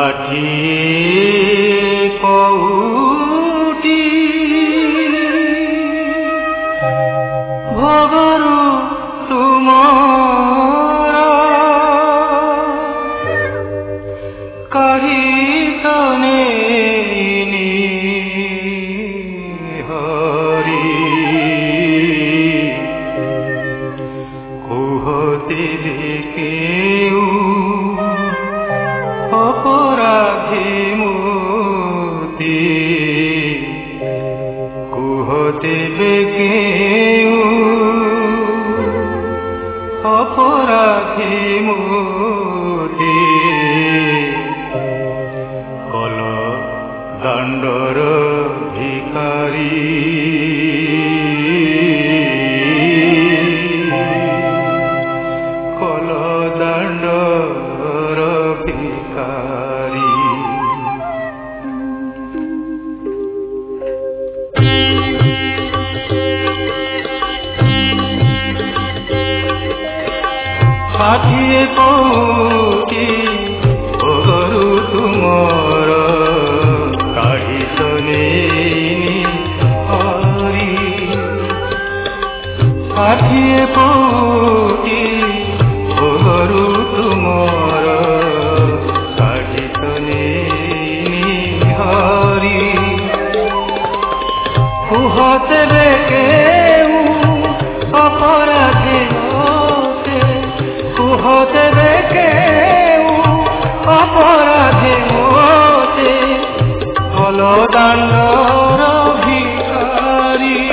ষাঠিয়ে কৌটি ভোগରୁ ତୁମର କାଢ଼ି ତ ନେଇନି ହରି କୁହତିରେ କେଉଁ অপরাধী মোতে কুহতেবে কেউ অপরাধী মোতে কল দণ্ডর ভিখারী কল দণ্ডর ভিখারী ষাঠিয়ে কৌটি ভোগରୁ ତୁମର କାଢ଼ି ତ ନେଇନି ହରି ଷାଠିଏ କୌଟି ଭୋଗରୁ ତୁମର କାଢ଼ି ତ ନେଇନି ହରି କୁହ ତେବେ କେଉଁ ଅପରାଧୀ কুহ দেবে কেউ অপরাধে মোতে কল দাণ্ডর ভিখারী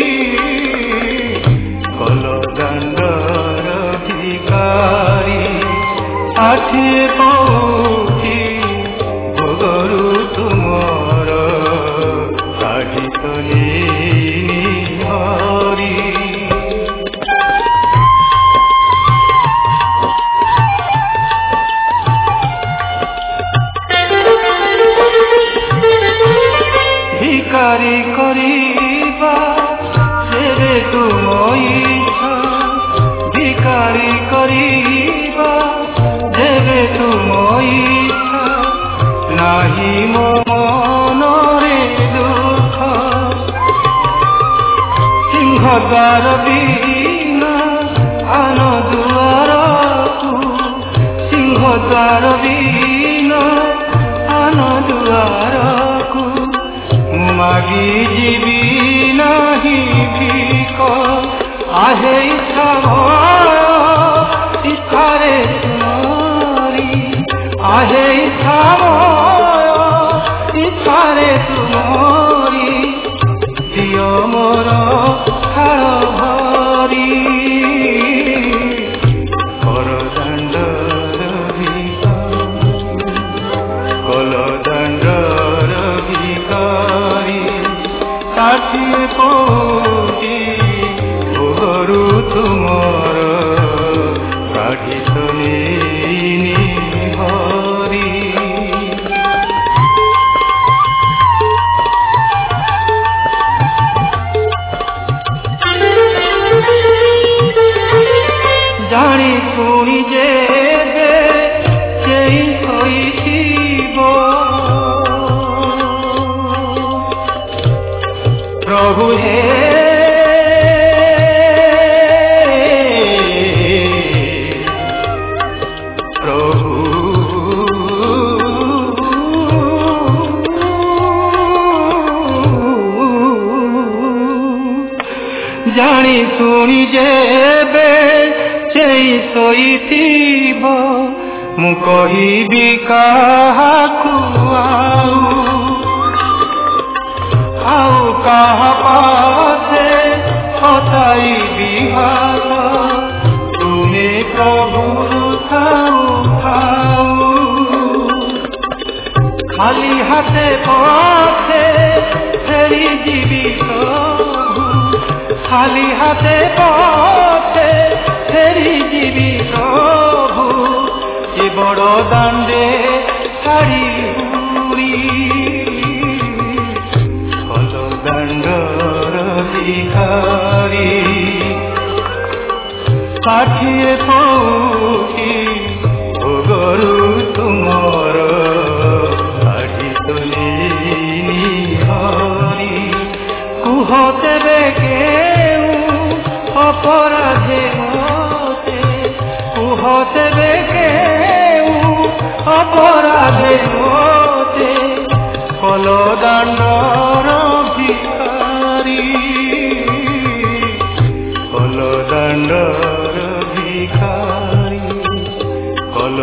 কল দাণ্ডর ভিখারী ষাঠিয়ে কৌটি ভোগରୁ ତୁମର କାଢ଼ି ତ ନେଇନି ହରି ভিখারি করিবা সেরে তুম ইচ্ছা ভিখারি করিবা যেবে তুম ইচ্ছা নাহি মনরে দুঃখ সিংহদ্বার বিনা আন দুয়ারকু সিংহদ্বার বিনা আন দুয়ারকু মাগি ଯିବି ନାହିଁ ଭିକ ଆହେ ଇଚ୍ଛା ଭୟ ଇଚ୍ଛାରେ ତୁମରି ଆହେ ଇଚ୍ଛା ଭୟ ଇଚ୍ଛାରେ ତୁମରି ଦିଅ ମୋର ହାଳ ଭରି କର ଦାଣ୍ଡର କଲ ଦାଣ୍ଡର ଭିଖାରୀ ଷାଠିଏ କୌଟି ଭୋଗରୁ ତୁମର କାଢ଼ି ତ ନେଇନି ହରି ଜାଣି ଶୁଣି ଯେବେ ଚେଇଁ ଶୋଇଥିବ प्रभु हे प्रभु जानी सुनी जेबे चेई शोइथिब मु कहिबि काहाकु आउ काहा पासे हटाइबि हाथ तुमे प्रभु थाऊ थाऊ खाली हाथे पथे फेरी जीवी प्रभु खाली हाथे पथे फेरी जीवी प्रभु ए बड़ दांडे छाड़ी हुरी कल दांडर ভিখারী ষাঠিয়ে কৌটি ভোগରୁ ତୁମର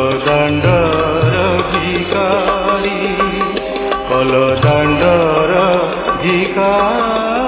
দাণ্ডর ভিখারি, কল দাণ্ডর ভিখারি।